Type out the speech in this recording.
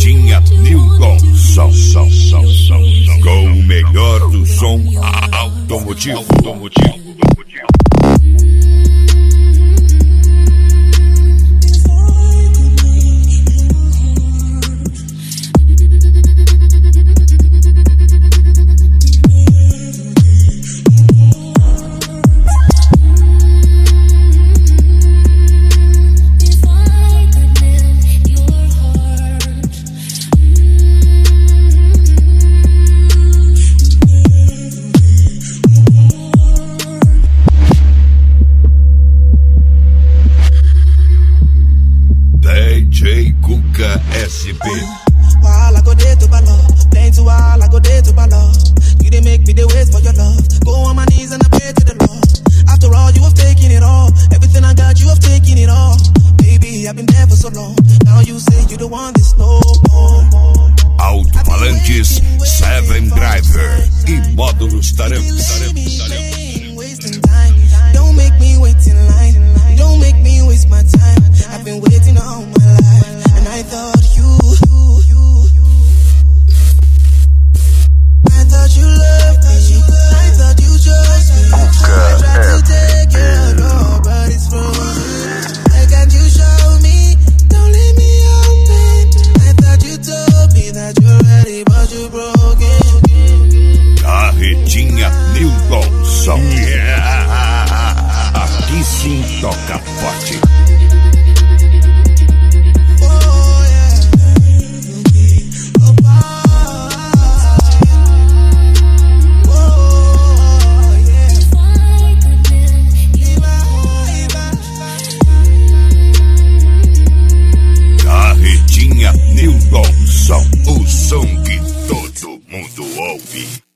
Carretinha Newton, som. Com o melhor do som automotivo. DJ Cuca SB. While I go there to ball, playing to while I go there to ball. You didn't make me the waste for your love. Go on my knees and I pray to the Lord. After all, you have taken it all. Everything I got, you have taken it all. Baby, I've been there for so long. Now you say you don't want this no more. Alto-falantes 7 Driver e módulos Taramp. Don't make me wait in line. Don't make me waste my time. I've been waiting all my life, and I thought you loved me. I thought you chose me. I tried to take your door, but it's frozen. Why can't you show me? Don't leave me open. I thought you told me that you're ready, but you're broken. Carretinha Newton, som. Aqui sim toca forte. Carretinha Newton, som. O som que todo mundo ouve.